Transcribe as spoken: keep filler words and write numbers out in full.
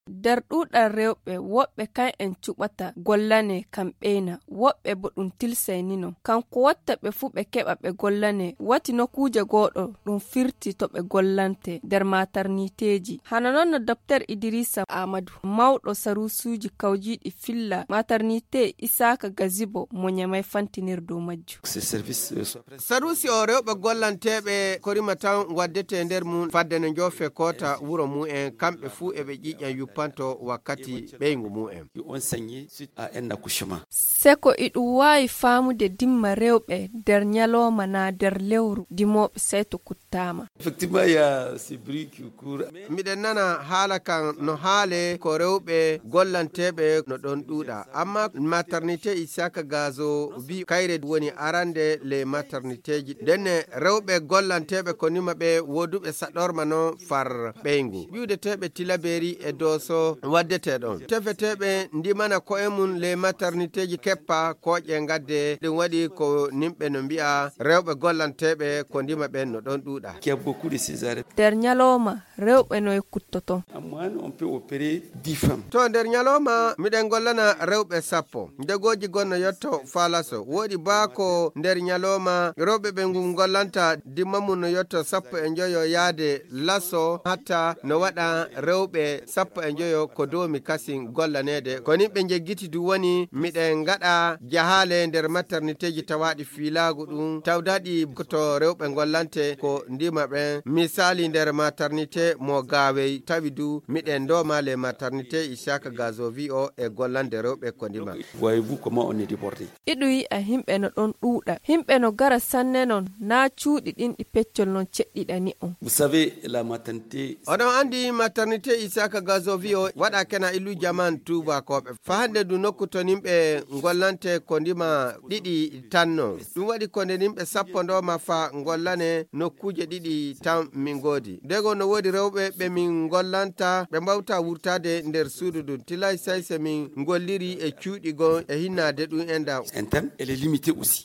nder ɗuɗal rewɓe woɓɓe kan en cuɓata gollane kamɓena woɓɓe bo ɗum tilsaynino kanko watta ɓe fu ɓe keɓa ɓe gollane wati nokkuje goɗo ɗum firti to ɓe gollante nder materniteji hana noon no docteur Idrissa Amadou mawɗo sarusuji kawjiɗi filla maternité Isaka Gazibo mo nyamay fantinir dow majju sarusi o rewɓe gollanteɓe korima tan waddete nder mum fadde no jofe kota wuro mu'en kamɓe fu eɓe ƴiƴan yuppanto wakkati ɓeygu mu'en seko iɗum wawi famude dimma rewɓe nder nyaloma na nder lewru dimoɓe sayto kuttama miɗen nana haala kan no haale ko rewɓe gollanteɓe no ɗon ɗuuɗa amma maternité Isaka Gazo wi kayre woni arande le maternité ji denne rewɓe gollanteɓe ko nima ɓe woduɓe saɗorma no far ɓeygu wiwdeteɓe Tilaberi e Doso waddete ɗon tefeteɓe ndimana koye mum le maternité ji keppa koƴe gadde ɗum waɗi ko nimɓe no mbi'a rewɓe gollanteɓe ko ndima ɓe no ɗon ɗuuɗa nder nyaloma rewɓe no e kuttoto to nder nyaloma miɗen gollana rewɓe sappo ndegoji gonno yetto falaso woɗi baako nder nyaloma rewɓe ɓe ngum gollanta dimma mum no yetto sappo e joyo yaade lasso hatta no waɗa rewɓe sappo e joyo ko domi kasin gollanede ko nimɓe jeggiti du woni miɗen gaɗa jahale nder maternité ji tawaɗi filagu ɗum tawdaɗi to rewɓe gollante ko ndima ɓen misali nder maternité mo gawey tawi du miɗen doma le maternité Isaka Gazo vi o e gollande rewɓe ko ndima iɗu yi'a himɓe no ɗon ɗuuɗa himɓe no gara sanne non na cuuɗi ɗin ɗi peccol non ceɗɗiɗani on oɗon andi maternité Isaka Gazo vi o waɗa kena illu jaman tubakoɓe fa hande du nokku to nimɓe gollante ko ndima ɗiɗi tanno ɗum waɗi konde nimɓe sappo ndoma fa gollane nokkuje ɗiɗi tan min godi dego no wodi rewɓe ɓe min gollanta ɓe mbawta wurtade nder suudu ɗum tilay sayse min golliri e cuuɗigo e hinnade ɗum enda